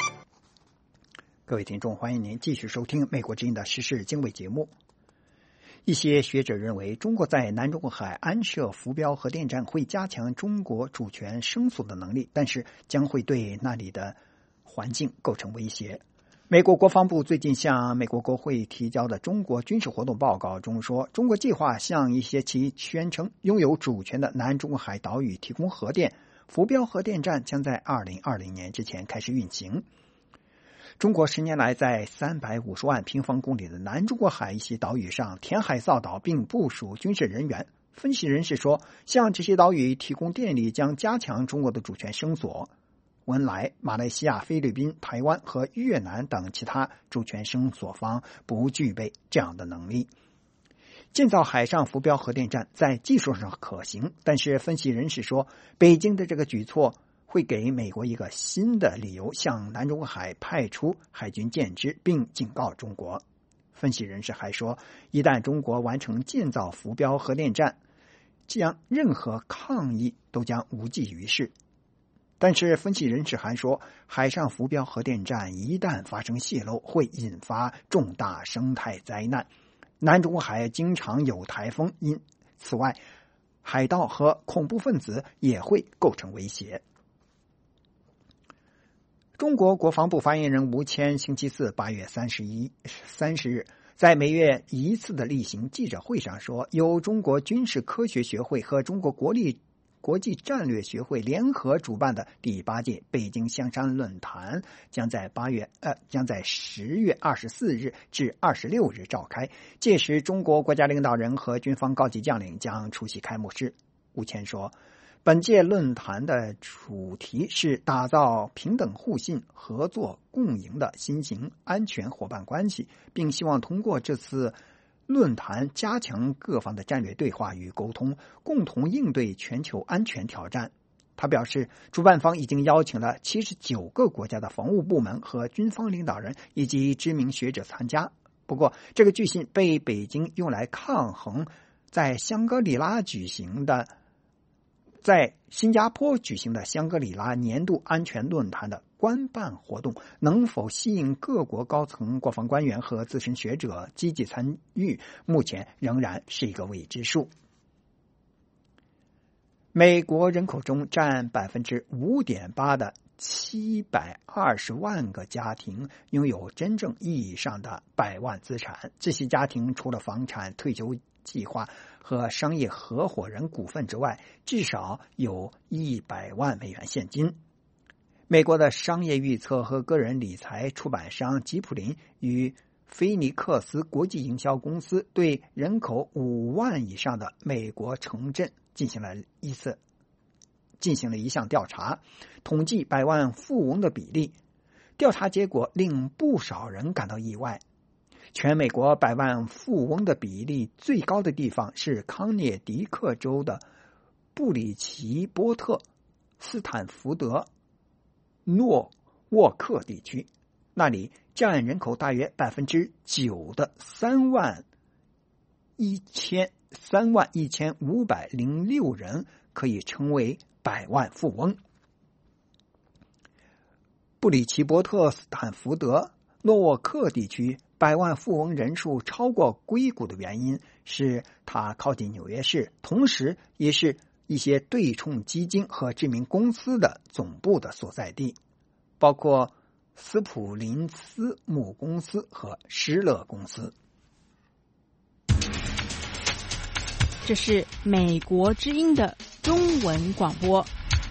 各位听众，欢迎您继续收听美国之音的时事经纬节目。 一些学者认为，中国在南中国海安设浮标核电站会加强中国主权声索的能力，但是将会对那里的环境构成威胁。美国国防部最近向美国国会提交的中国军事活动报告中说，中国计划向一些其宣称拥有主权的南中国海岛屿提供核电，浮标核电站将在二零二零年之前开始运行。中国十年来在三百五十万平方公里的南中国海一些岛屿上填海造岛并部署军事人员。分析人士说，向这些岛屿提供电力将加强中国的主权声索。文莱、马来西亚、菲律宾、台湾和越南等其他主权声索方不具备这样的能力。建造海上浮标核电站在技术上可行，但是分析人士说，北京的这个举措会给美国一个新的理由向南中国海派出海军舰只，并警告中国。分析人士还说，一旦中国完成建造浮标核电站，将任何抗议都将无济于事。但是分析人士还说，海上浮标核电站一旦发生泄漏，会引发重大生态灾难。南中国海经常有台风，因此外，海盗和恐怖分子也会构成威胁。中国国防部发言人吴谦星期四八月三十一三十日在每月一次的例行记者会上说，由中国军事科学学会和中国国立国际战略学会联合主办的第八届北京香山论坛将在八月呃将在十月二十四日至二十六日召开，届时中国国家领导人和军方高级将领将出席开幕式。吴谦说，本届论坛的主题是打造平等互信、合作共赢的新型安全伙伴关系，并希望通过这次论坛加强各方的战略对话与沟通，共同应对全球安全挑战。他表示，主办方已经邀请了七十九个国家的防务部门和军方领导人以及知名学者参加。不过，这个巨信被北京用来抗衡在香格里拉举行的在新加坡举行的香格里拉年度安全论坛的官办活动能否吸引各国高层国防官员和资深学者积极参与，目前仍然是一个未知数。美国人口中占 百分之五点八 的七百二十万个家庭拥有真正意义上的百万资产，这些家庭除了房产、退休计划和商业合伙人股份之外，至少有一百万美元现金。美国的商业预测和个人理财出版商吉普林与菲尼克斯国际营销公司对人口五万以上的美国城镇进行了一次进行了一项调查，统计百万富翁的比例。调查结果令不少人感到意外。全美国百万富翁的比例最高的地方是康涅狄克州的布里奇波特斯坦福德诺沃克地区，那里占人口大约百分之九的三万一千三万一千五百零六人可以称为百万富翁。布里奇波特斯坦福德诺沃克地区百万富翁人数超过硅谷的原因是它靠近纽约市，同时也是一些对冲基金和知名公司的总部的所在地，包括斯普林斯母公司和施乐公司。 这是美国之音的中文广播。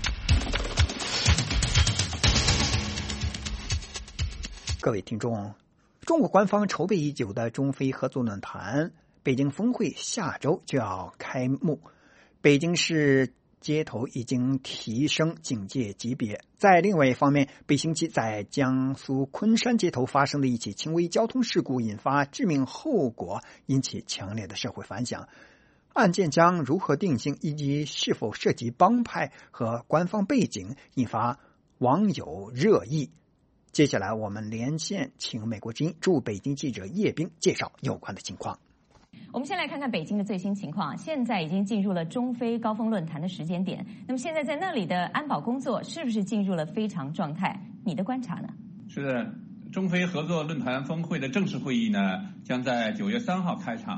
各位听众，中国官方筹备已久的中非合作论坛北京峰会下周就要开幕，北京市街头已经提升警戒级别。在另外一方面，北星期在江苏昆山街头发生的一起轻微交通事故引发致命后果，引起强烈的社会反响。案件将如何定性以及是否涉及帮派和官方背景，引发网友热议。接下来我们连线请美国之音驻北京记者叶冰介绍有关的情况。 我们先来看看北京的最新情况，现在已经进入了中非高峰论坛的时间点，那么现在在那里的安保工作是不是进入了非常状态？你的观察呢？ 是的，中非合作论坛峰会的正式会议呢将在九月三号开场。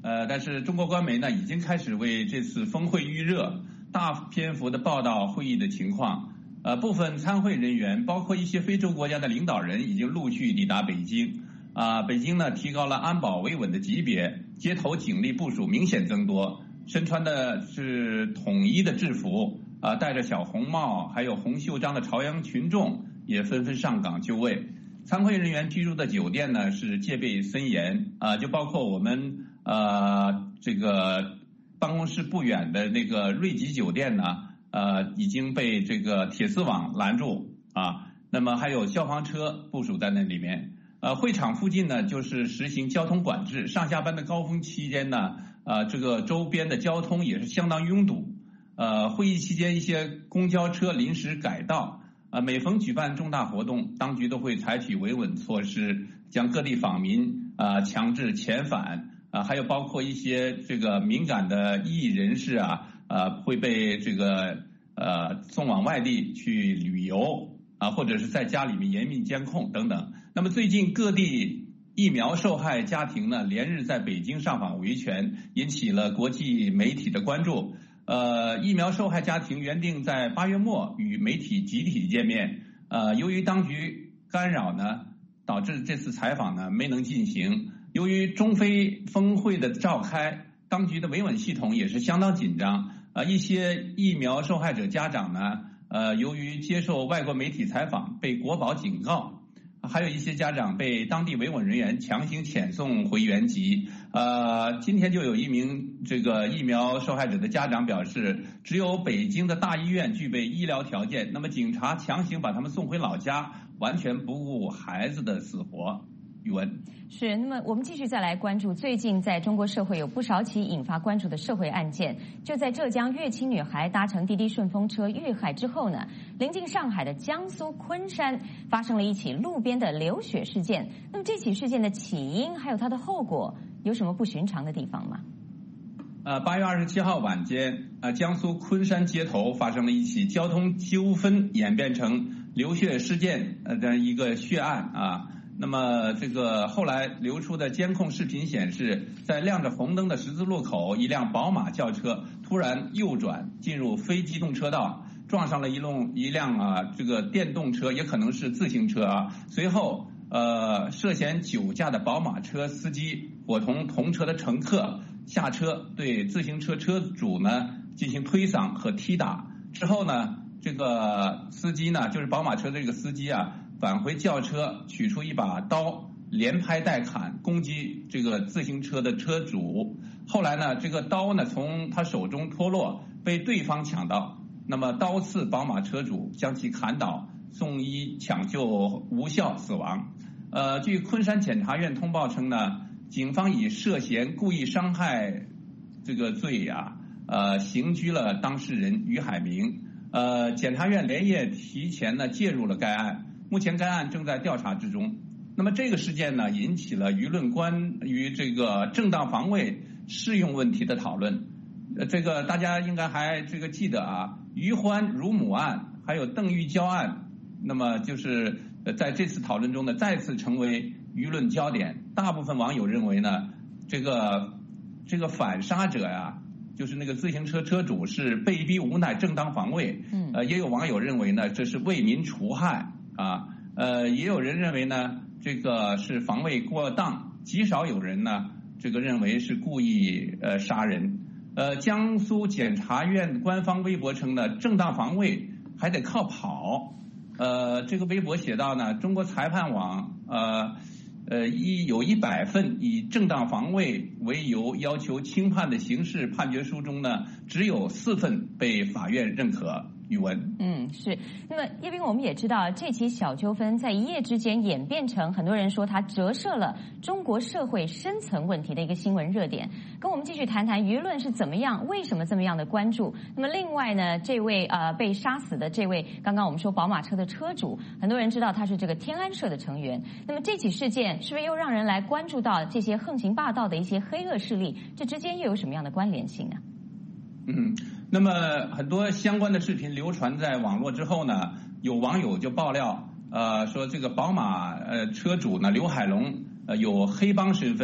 呃，但是中国官媒呢已经开始为这次峰会预热，大篇幅的报道会议的情况。呃，部分参会人员，包括一些非洲国家的领导人，已经陆续抵达北京。啊、呃，北京呢提高了安保维稳的级别，街头警力部署明显增多，身穿的是统一的制服，啊、呃，戴着小红帽，还有红袖章的朝阳群众也纷纷上岗就位。参会人员居住的酒店呢是戒备森严，啊、呃，就包括我们呃这个办公室不远的那个瑞吉酒店呢，呃已经被这个铁丝网拦住啊。那么还有消防车部署在那里面。呃，会场附近呢就是实行交通管制，上下班的高峰期间呢，呃这个周边的交通也是相当拥堵。呃，会议期间一些公交车临时改道。呃，每逢举办重大活动，当局都会采取维稳措施，将各地访民啊、呃、强制遣返啊、呃，还有包括一些这个敏感的异议人士啊，呃会被这个呃送往外地去旅游啊、呃，或者是在家里面严密监控等等。那么最近各地疫苗受害家庭呢，连日在北京上访维权，引起了国际媒体的关注。呃，疫苗受害家庭原定在八月末与媒体集体见面，呃，由于当局干扰呢，导致这次采访呢没能进行。由于中非峰会的召开，当局的维稳系统也是相当紧张。呃，一些疫苗受害者家长呢，呃，由于接受外国媒体采访被国保警告，还有一些家长被当地维稳人员强行遣送回原籍。呃，今天就有一名这个疫苗受害者的家长表示，只有北京的大医院具备医疗条件，那么警察强行把他们送回老家，完全不顾孩子的死活。语文是，那么我们继续再来关注最近在中国社会有不少起引发关注的社会案件。就在浙江乐清女孩搭乘滴滴顺风车遇害之后呢，临近上海的江苏昆山发生了一起路边的流血事件。那么这起事件的起因还有它的后果有什么不寻常的地方吗？ 呃，八月二十七号晚间，呃，江苏昆山街头发生了一起交通纠纷演变成流血事件呃的一个血案啊。那么这个后来流出的监控视频显示，在亮着红灯的十字路口，一辆宝马轿车突然右转进入非机动车道，撞上了一辆一辆啊这个电动车，也可能是自行车啊。随后呃涉嫌酒驾的宝马车司机伙同同车的乘客下车，对自行车车主呢进行推搡和踢打。之后呢，这个司机呢，就是宝马车这个司机啊，返回轿车，取出一把刀，连拍带砍攻击这个自行车的车主。后来呢，这个刀呢从他手中脱落，被对方抢到。那么刀刺宝马车主，将其砍倒，送医抢救无效死亡。呃，据昆山检察院通报称呢，警方以涉嫌故意伤害这个罪呀、啊，呃，刑拘了当事人于海明。呃，检察院连夜提前呢介入了该案。目前该案正在调查之中。那么这个事件呢，引起了舆论关于这个正当防卫适用问题的讨论。呃，这个大家应该还这个记得啊，于欢乳母案还有邓玉娇案，那么就是在这次讨论中呢，再次成为舆论焦点。大部分网友认为呢，这个这个反杀者呀、啊，就是那个自行车车主是被逼无奈正当防卫。嗯，呃，也有网友认为呢，这是为民除害。啊，呃，也有人认为呢，这个是防卫过当，极少有人呢，这个认为是故意呃杀人。呃，江苏检察院官方微博称呢，正当防卫还得靠跑。呃，这个微博写道呢，中国裁判网呃呃一有一百份以正当防卫为由要求轻判的刑事判决书中呢，只有四份被法院认可。语文， 嗯，是。那么叶斌，我们也知道这起小纠纷在一夜之间演变成很多人说它折射了中国社会深层问题的一个新闻热点。跟我们继续谈谈舆论是怎么样，为什么这么样的关注？那么另外呢，这位呃被杀死的这位，刚刚我们说宝马车的车主，很多人知道他是这个天安社的成员。那么这起事件是不是又让人来关注到这些横行霸道的一些黑恶势力？这之间又有什么样的关联性呢？ 嗯，那么很多相关的视频流传在网络之后呢，有网友就爆料，呃，说这个宝马呃车主呢刘海龙呃有黑帮身份，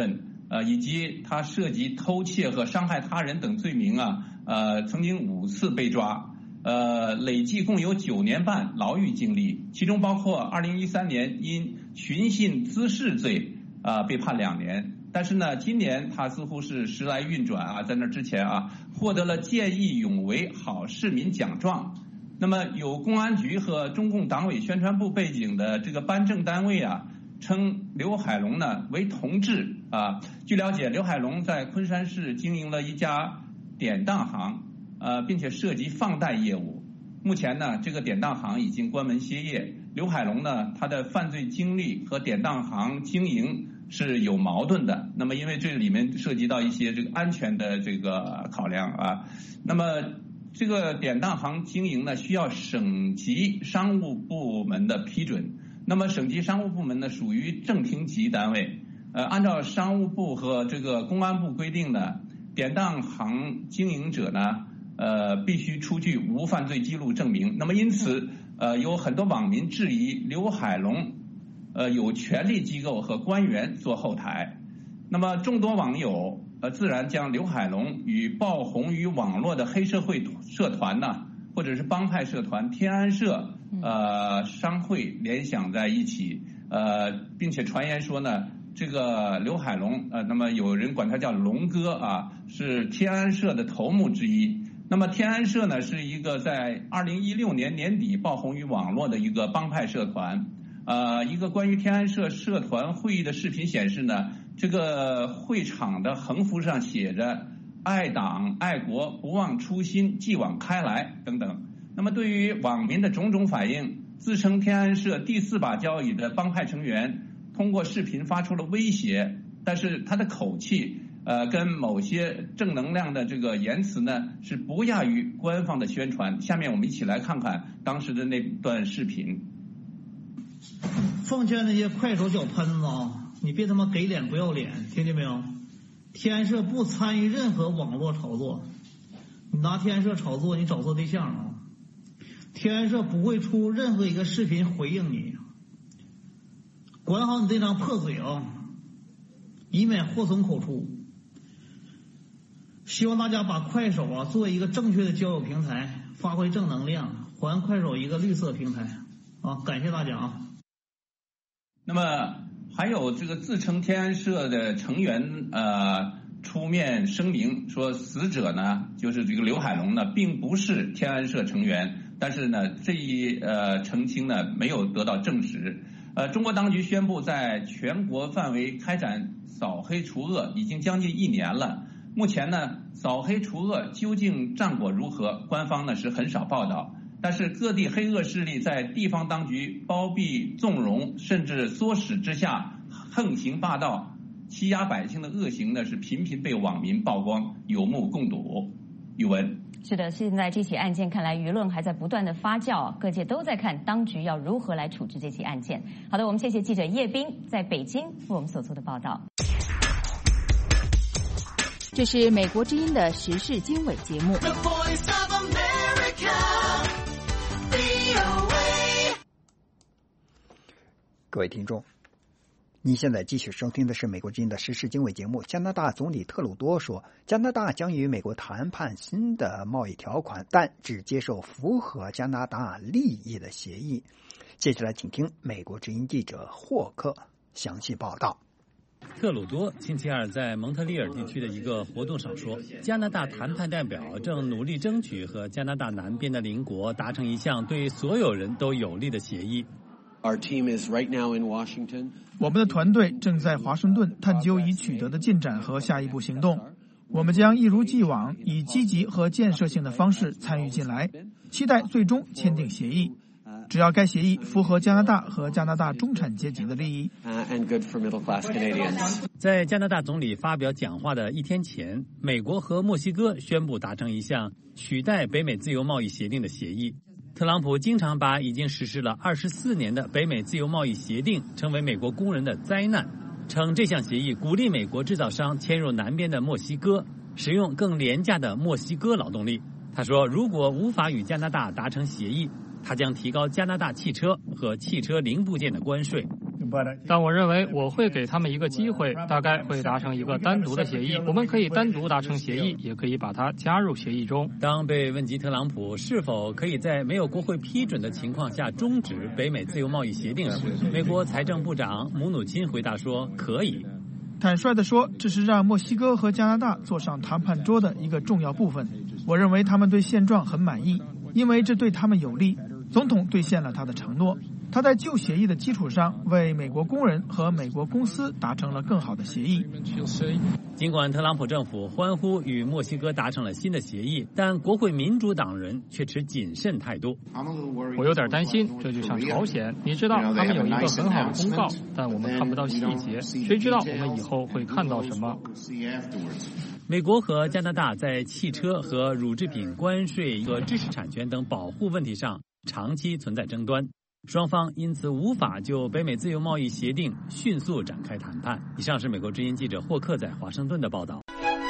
呃，以及他涉及偷窃和伤害他人等罪名啊，呃，曾经五次被抓，呃，累计共有九年半牢狱经历，其中包括二零一三年因寻衅滋事罪啊、呃、被判两年。但是呢，今年他似乎是时来运转啊，在那之前啊，获得了见义勇为好市民奖状。那么有公安局和中共党委宣传部背景的这个颁证单位啊，称刘海龙呢为同志啊。据了解，刘海龙在昆山市经营了一家典当行，呃，并且涉及放贷业务。目前呢，这个典当行已经关门歇业。刘海龙呢，他的犯罪经历和典当行经营是有矛盾的。那么，因为这里面涉及到一些这个安全的这个考量啊，那么这个典当行经营呢，需要省级商务部门的批准。那么，省级商务部门呢，属于正厅级单位。呃，按照商务部和这个公安部规定呢，典当行经营者呢，呃，必须出具无犯罪记录证明。那么，因此，呃，有很多网民质疑刘海龙。呃，有权力机构和官员做后台，那么众多网友呃自然将刘海龙与爆红于网络的黑社会社团呢，或者是帮派社团天安社呃商会联想在一起，呃，并且传言说呢，这个刘海龙呃，那么有人管他叫龙哥啊，是天安社的头目之一。那么天安社呢，是一个在二零一六年年底爆红于网络的一个帮派社团。呃，一个关于天安社社团会议的视频显示呢，这个会场的横幅上写着“爱党爱国，不忘初心，继往开来”等等。那么对于网民的种种反应，自称天安社第四把交椅的帮派成员通过视频发出了威胁，但是他的口气呃，跟某些正能量的这个言辞呢，是不亚于官方的宣传。下面我们一起来看看当时的那段视频。 奉劝那些快手小喷子啊，你别他妈给脸不要脸，听见没有？天安社不参与任何网络炒作，你拿天安社炒作，你找错对象啊！天安社不会出任何一个视频回应你，管好你这张破嘴啊，以免祸从口出。希望大家把快手啊作为一个正确的交友平台，发挥正能量，还快手一个绿色平台啊！感谢大家啊！ 那么还有这个自称天安社的成员呃出面声明说，死者呢就是这个刘海龙呢并不是天安社成员，但是呢这一呃澄清呢没有得到证实。呃，中国当局宣布在全国范围开展扫黑除恶已经将近一年了。目前呢扫黑除恶究竟战果如何，官方呢是很少报道。但是各地黑恶势力在地方当局包庇纵容甚至唆使之下横行霸道欺压百姓的恶行呢是频频被网民曝光，有目共睹。宇文。 是的，现在这起案件看来舆论还在不断的发酵，各界都在看当局要如何来处置这起案件。好的，我们谢谢记者叶斌在北京为我们所做的报道。 这是美国之音的时事经纬节目。 各位听众，您现在继续收听的是美国之音的时事经纬节目。加拿大总理特鲁多说，加拿大将与美国谈判新的贸易条款，但只接受符合加拿大利益的协议。接下来请听美国之音记者霍克详细报道。 特鲁多星期二在蒙特利尔地区的一个活动上说，加拿大谈判代表正努力争取和加拿大南边的邻国达成一项对所有人都有利的协议。 Our team is right now in Washington. 我们的团队正在华盛顿探究已取得的进展和下一步行动。我们将一如既往以积极和建设性的方式参与进来，期待最终签订协议。只要该协议符合加拿大和加拿大中产阶级的利益。 And good for middle class Canadians. 在加拿大总理发表讲话的一天前，美国和墨西哥宣布达成一项取代北美自由贸易协定的协议。特朗普经常把已经实施了二十四年的北美自由贸易协定称为美国工人的灾难，称这项协议鼓励美国制造商迁入南边的墨西哥，使用更廉价的墨西哥劳动力。他说，如果无法与加拿大达成协议，他将提高加拿大汽车和汽车零部件的关税。 但我认为我会给他们一个机会，大概会达成一个单独的协议。我们可以单独达成协议，也可以把它加入协议中。 当被问及特朗普是否可以在没有国会批准的情况下终止北美自由贸易协定时，美国财政部长姆努钦回答说可以。 坦率地说，这是让墨西哥和加拿大坐上谈判桌的一个重要部分。我认为他们对现状很满意，因为这对他们有利。总统兑现了他的承诺，他在旧协议的基础上为美国工人和美国公司达成了更好的协议。 尽管特朗普政府欢呼与墨西哥达成了新的协议，但国会民主党人却持谨慎态度。 我有点担心，这就像朝鲜，你知道他们有一个很好的公告，但我们看不到细节，谁知道我们以后会看到什么？ 美国和加拿大在汽车和乳制品关税和知识产权等保护问题上长期存在争端，双方因此无法就北美自由贸易协定迅速展开谈判。以上是美国之音记者霍克在华盛顿的报道。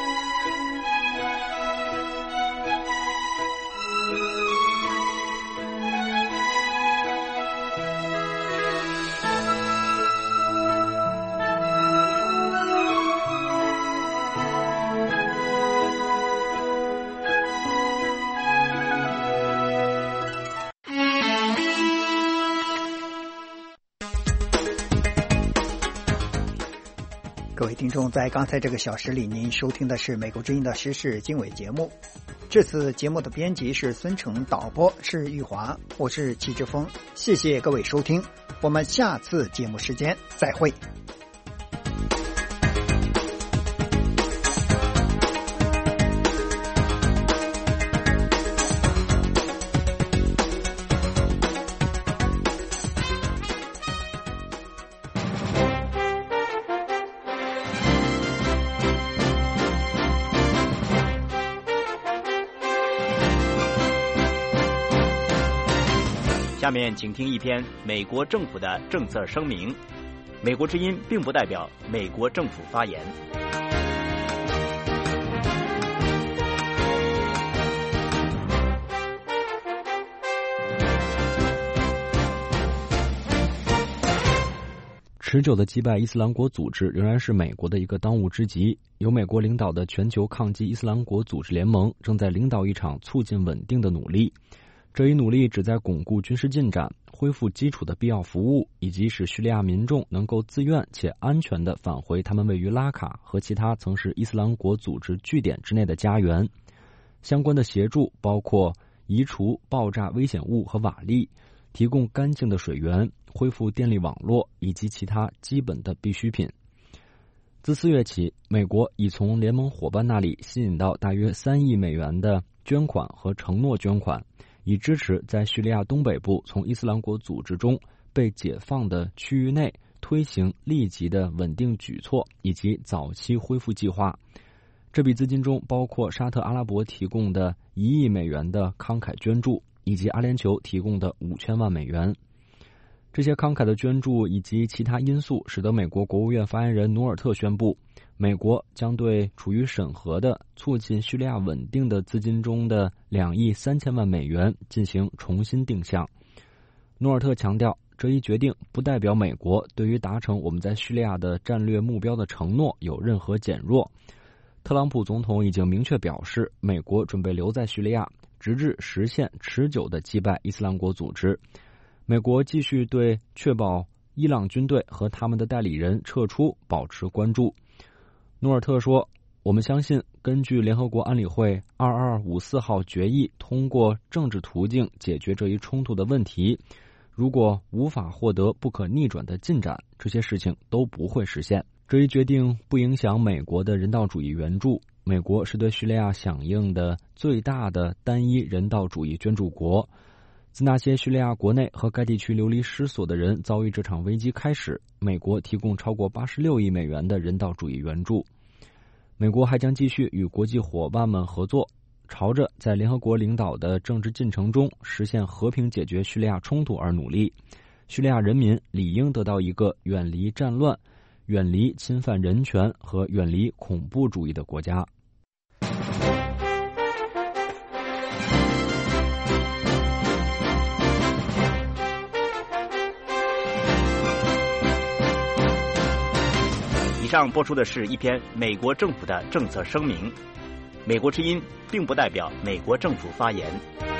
各位听众，在刚才这个小时里，您收听的是美国之音的时事经纬节目。这次节目的编辑是孙成，导播是玉华，我是齐志峰。谢谢各位收听，我们下次节目时间再会。 下面请听一篇美国政府的政策声明。美国之音并不代表美国政府发言。 持久的击败伊斯兰国组织仍然是美国的一个当务之急。由美国领导的全球抗击伊斯兰国组织联盟正在领导一场促进稳定的努力。这一努力旨在巩固军事进展，恢复基础的必要服务，以及使叙利亚民众能够自愿且安全地返回他们位于拉卡和其他曾是伊斯兰国组织据点之内的家园。相关的协助包括移除爆炸危险物和瓦砾，提供干净的水源，恢复电力网络以及其他基本的必需品。自四月起，美国已从联盟伙伴那里吸引到大约三亿美元的捐款和承诺捐款，以支持在叙利亚东北部从伊斯兰国组织中被解放的区域内推行立即的稳定举措以及早期恢复计划。这笔资金中包括沙特阿拉伯提供的一亿美元的慷慨捐助，以及阿联酋提供的五千万美元。这些慷慨的捐助以及其他因素使得美国国务院发言人努尔特宣布，美国将对处于审核的促进叙利亚稳定的资金中的两亿三千万美元进行重新定向。努尔特强调，这一决定不代表美国对于达成我们在叙利亚的战略目标的承诺有任何减弱。特朗普总统已经明确表示，美国准备留在叙利亚，直至实现持久的击败伊斯兰国组织。美国继续对确保伊朗军队和他们的代理人撤出保持关注。努尔特说，我们相信根据联合国安理会二二五四号决议通过政治途径解决这一冲突的问题，如果无法获得不可逆转的进展，这些事情都不会实现。这一决定不影响美国的人道主义援助，美国是对叙利亚响应的最大的单一人道主义捐助国。自那些叙利亚国内和该地区流离失所的人遭遇这场危机开始，美国提供超过八十六亿美元的人道主义援助。美国还将继续与国际伙伴们合作，朝着在联合国领导的政治进程中实现和平解决叙利亚冲突而努力。叙利亚人民理应得到一个远离战乱、远离侵犯人权和远离恐怖主义的国家。 上播出的是一篇美国政府的政策声明。美国之音并不代表美国政府发言。